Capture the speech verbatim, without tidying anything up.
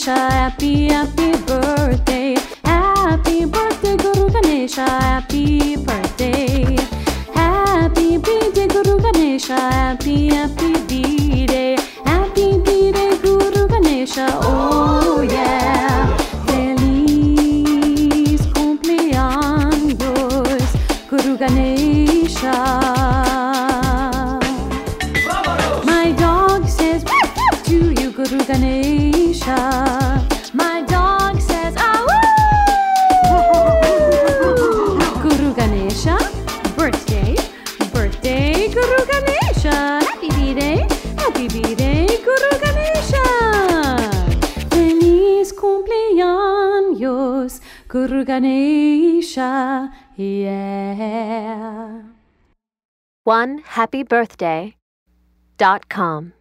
Ganesha, happy, happy birthday. Happy birthday, Guru Ganesha, happy birthday. Happy birthday, Guru Ganesha, happy, happy birthday. Happy birthday, Guru Ganesha, oh yeah. Feliz cumpleaños, Guru Ganesha. My dog says to you, Guru Ganesha. My dog says, ah, Guru Ganesha, birthday, birthday, Guru Ganesha. Happy birthday, happy birthday, Guru Ganesha. Feliz cumpleaños, Guru Ganesha, yeah. one happy birthday dot com